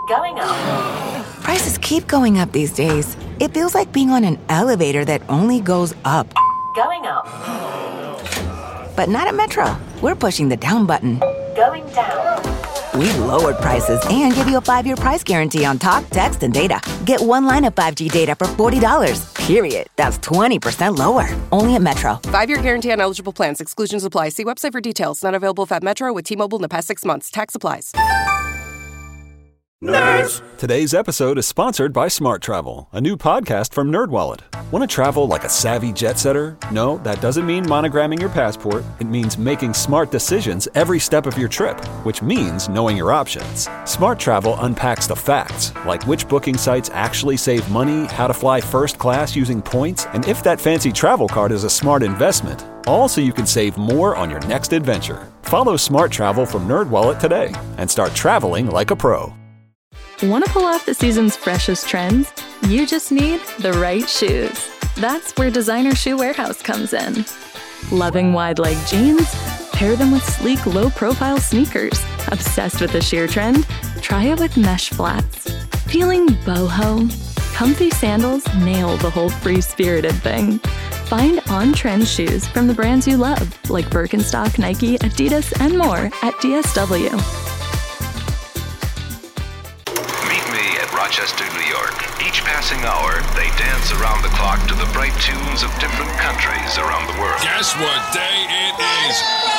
Going up. Prices keep going up these days. It feels like being on an elevator that only goes up. Going up. But not at Metro. We're pushing the down button. Going down. We've lowered prices and give you a 5-year price guarantee on talk, text, and data. Get one line of 5G data for $40, period. That's 20% lower. Only at Metro. 5-year guarantee on eligible plans. Exclusions apply. See website for details. Not available at Metro with T-Mobile in the past 6 months. Tax applies. Nerds! Today's episode is sponsored by Smart Travel, a new podcast from NerdWallet. Want to travel like a savvy jet setter? No, that doesn't mean monogramming your passport. It means making smart decisions every step of your trip, which means knowing your options. Smart Travel unpacks the facts, like which booking sites actually save money, how to fly first class using points, and if that fancy travel card is a smart investment. All so you can save more on your next adventure. Follow Smart Travel from NerdWallet today and start traveling like a pro. Want to pull off the season's freshest trends? You just need the right shoes. That's where Designer Shoe Warehouse comes in. Loving wide-leg jeans? Pair them with sleek, low-profile sneakers. Obsessed with the sheer trend? Try it with mesh flats. Feeling boho? Comfy sandals nail the whole free-spirited thing. Find on-trend shoes from the brands you love, like Birkenstock, Nike, Adidas, and more at DSW. Rochester, New York. Each passing hour, they dance around the clock to the bright tunes of different countries around the world. Guess what day it is?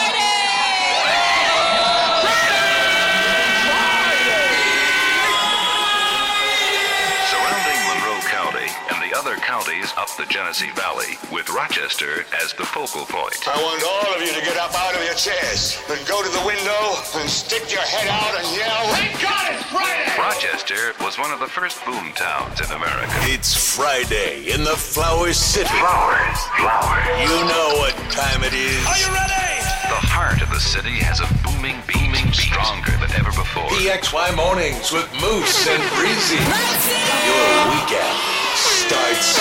Surrounding Monroe County and the other counties up the Genesee Valley, with Rochester as the focal point. I want all of you to get up out of your chairs and go to the window and stick your head out and yell, "Thank God it's Friday!" Rochester was one of the first boom towns in America. It's Friday in the Flower City. Flowers. You know what time it is. Are you ready? The heart of the city has a booming beat, stronger than ever before. PXY Mornings with Moose and Breezy. Your weekend starts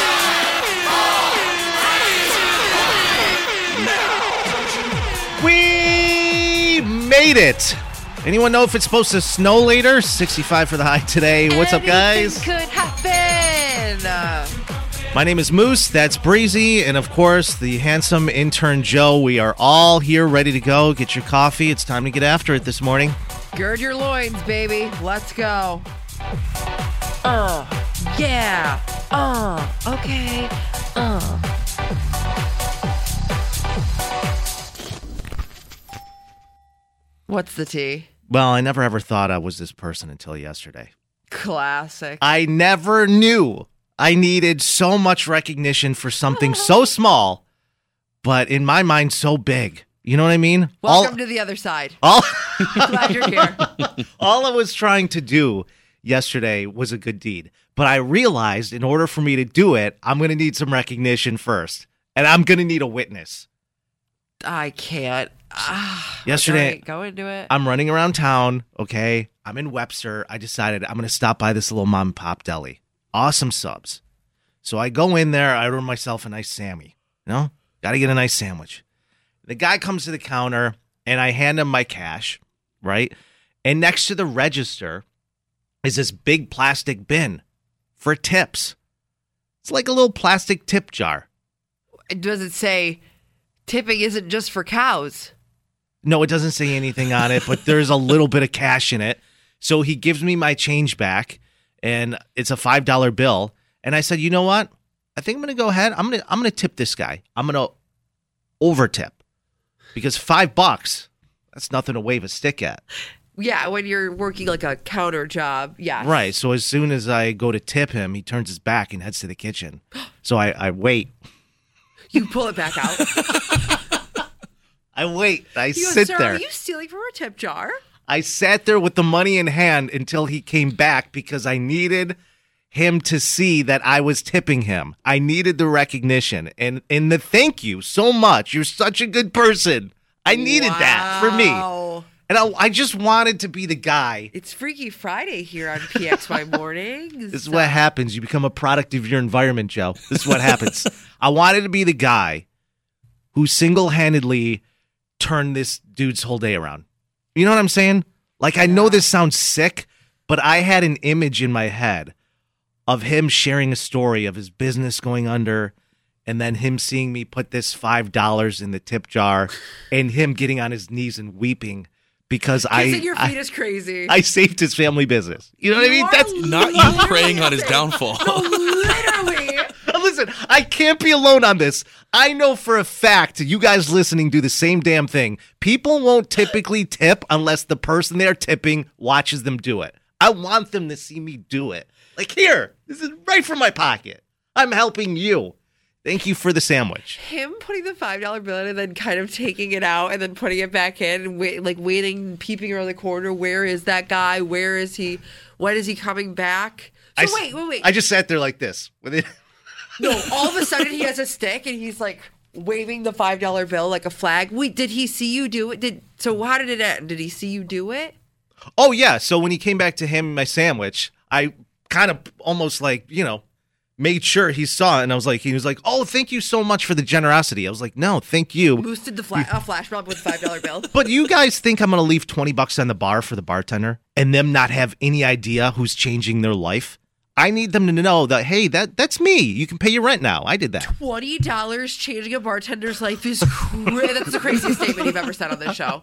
now. We made it. Anyone know if it's supposed to snow later? 65 for the high today. What's up, guys? Anything could happen. My name is Moose. That's Breezy. And, of course, the handsome intern Joe. We are all here ready to go. Get your coffee. It's time to get after it this morning. Gird your loins, baby. Let's go. Yeah. Okay. What's the tea? Well, I never ever thought I was this person until yesterday. Classic. I never knew I needed so much recognition for something so small, but in my mind, so big. You know what I mean? Welcome to the other side. Glad you're here. All I was trying to do yesterday was a good deed, but I realized in order for me to do it, I'm going to need some recognition first, and I'm going to need a witness. I can't. Yesterday, right, go into it. I'm running around town, okay? I'm in Webster. I decided I'm going to stop by this little mom and pop deli. Awesome subs. So I go in there. I order myself a nice Sammy. You know? Got to get a nice sandwich. The guy comes to the counter, and I hand him my cash, right? And next to the register is this big plastic bin for tips. It's like a little plastic tip jar. Does it say tipping isn't just for cows? No, it doesn't say anything on it, but there's a little bit of cash in it. So he gives me my change back, and it's a $5 bill. And I said, you know what? I think I'm going to go ahead. I'm going to tip this guy. I'm going to over tip because $5, that's nothing to wave a stick at. Yeah, when you're working like a counter job, yeah. Right. So as soon as I go to tip him, he turns his back and heads to the kitchen. So I wait. You pull it back out. I wait. I Sir, sit there. Are you stealing from a tip jar? I sat there with the money in hand until he came back because I needed him to see that I was tipping him. I needed the recognition and the thank you so much. You're such a good person. I needed that for me. And I just wanted to be the guy. It's Freaky Friday here on PXY Mornings. This is what happens. You become a product of your environment, Joe. This is what happens. I wanted to be the guy who single-handedly turned this dude's whole day around. You know what I'm saying? Like, I know this sounds sick, But I had an image in my head of him sharing a story of his business going under, and then him seeing me put this $5 in the tip jar, and him getting on his knees and weeping because Kissing your feet is crazy. I saved his family business. You know what I mean? That's not you preying on his downfall. Literally. Listen, I can't be alone on this. I know for a fact you guys listening do the same damn thing. People won't typically tip unless the person they're tipping watches them do it. I want them to see me do it. Like, here, this is right from my pocket. I'm helping you. Thank you for the sandwich. Him putting the $5 bill in and then kind of taking it out and then putting it back in and waiting, peeping around the corner. Where is that guy? Where is he? When is he coming back? So wait. I just sat there like this. With it. No, all of a sudden he has a stick and he's like waving the $5 bill like a flag. Wait, did he see you do it? So how did it end? Did he see you do it? Oh, yeah. So when he came back to him, my sandwich, I kind of almost made sure he saw it. And he was like, oh, thank you so much for the generosity. I was like, no, thank you. Moose did a flash mob with a $5 bill. But you guys think I'm going to leave $20 on the bar for the bartender and them not have any idea who's changing their life? I need them to know that, hey, that's me. You can pay your rent now. I did that. $20 changing a bartender's life is that's the craziest statement you've ever said on this show.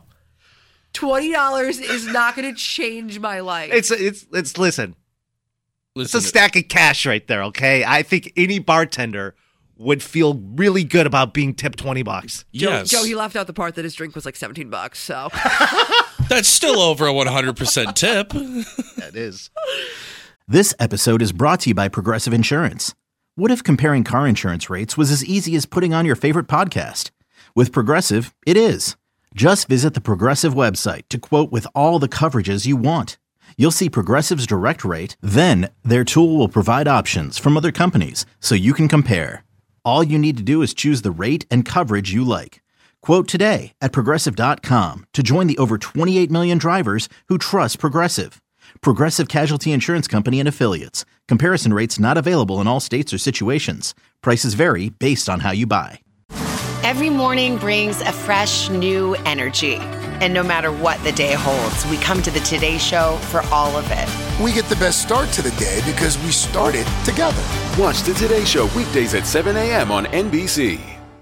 $20 is not going to change my life. Listen, it's a stack of cash right there, okay? I think any bartender would feel really good about being tipped $20. Yes. Joe, he left out the part that his drink was like $17, so. That's still over a 100% tip. That is. This episode is brought to you by Progressive Insurance. What if comparing car insurance rates was as easy as putting on your favorite podcast? With Progressive, it is. Just visit the Progressive website to quote with all the coverages you want. You'll see Progressive's direct rate, then their tool will provide options from other companies so you can compare. All you need to do is choose the rate and coverage you like. Quote today at Progressive.com to join the over 28 million drivers who trust Progressive. Progressive Casualty Insurance Company and Affiliates. Comparison rates not available in all states or situations. Prices vary based on how you buy. Every morning brings a fresh, new energy. And no matter what the day holds, we come to the Today Show for all of it. We get the best start to the day because we started together. Watch the Today Show weekdays at 7 a.m. on NBC.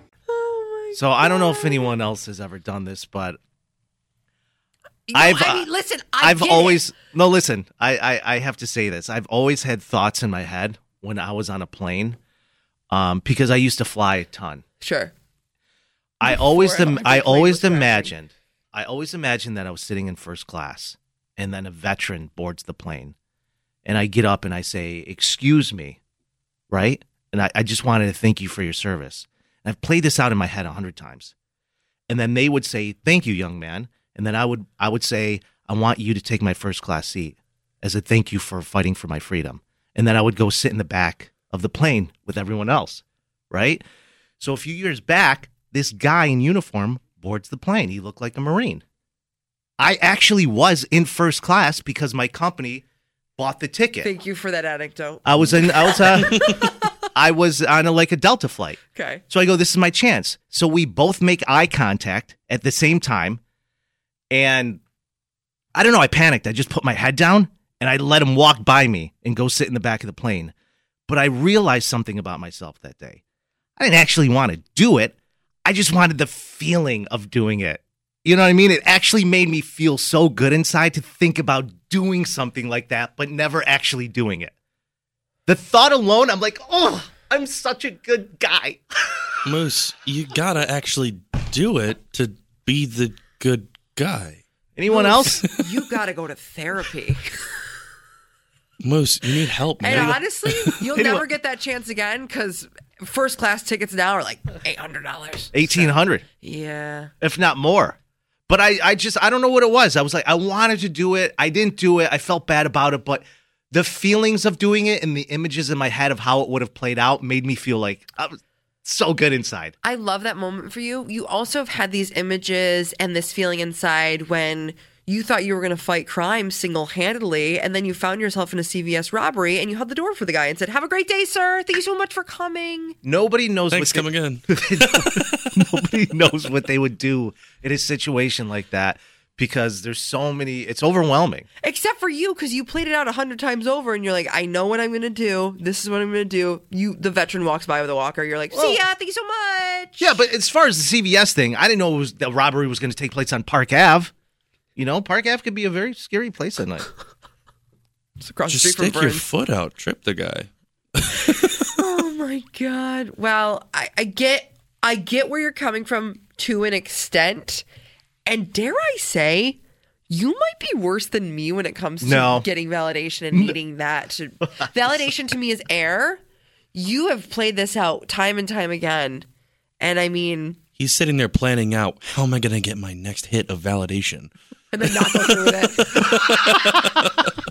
So I don't know if anyone else has ever done this, but I have to say this. I've always had thoughts in my head when I was on a plane, because I used to fly a ton. Sure. I always imagined that I was sitting in first class, and then a veteran boards the plane, and I get up and I say, "Excuse me," right? And I just wanted to thank you for your service. And I've played this out in my head 100 times, and then they would say, "Thank you, young man." And then I would say, I want you to take my first class seat as a thank you for fighting for my freedom. And then I would go sit in the back of the plane with everyone else, right? So a few years back, this guy in uniform boards the plane. He looked like a Marine. I actually was in first class because my company bought the ticket. Thank you for that anecdote. I was on a Delta flight. Okay. So I go, this is my chance. So we both make eye contact at the same time. And I don't know, I panicked. I just put my head down and I let him walk by me and go sit in the back of the plane. But I realized something about myself that day. I didn't actually want to do it. I just wanted the feeling of doing it. You know what I mean? It actually made me feel so good inside to think about doing something like that, but never actually doing it. The thought alone, I'm like, oh, I'm such a good guy. Moose, you gotta actually do it to be the good guy. Anyone else? You gotta go to therapy. Moose, you need help, man. And honestly, you'll never get that chance again because first class tickets now are like $800. $1,800. Yeah. If not more. But I don't know what it was. I was like, I wanted to do it. I didn't do it. I felt bad about it. But the feelings of doing it and the images in my head of how it would have played out made me feel like I was so good inside. I love that moment for you. You also have had these images and this feeling inside when you thought you were going to fight crime single-handedly, and then you found yourself in a CVS robbery, and you held the door for the guy and said, "Have a great day, sir. Thank you so much for coming." Nobody knows. Thanks, come again. Nobody knows what they would do in a situation like that because there's so many. It's overwhelming. Except for you, because you played it out 100 times over, and you're like, I know what I'm going to do. This is what I'm going to do. The veteran walks by with a walker. You're like, see ya, thank you so much. Yeah, but as far as the CVS thing, I didn't know the robbery was going to take place on Park Ave. Park Ave could be a very scary place at night. It's across Just the street stick from your Burns. foot out, trip the guy. Oh my God. Well, I get where you're coming from to an extent. And dare I say, you might be worse than me when it comes to getting validation and needing that. Validation to me is air. You have played this out time and time again. And I mean... He's sitting there planning out, how am I going to get my next hit of validation? And then not go through with it.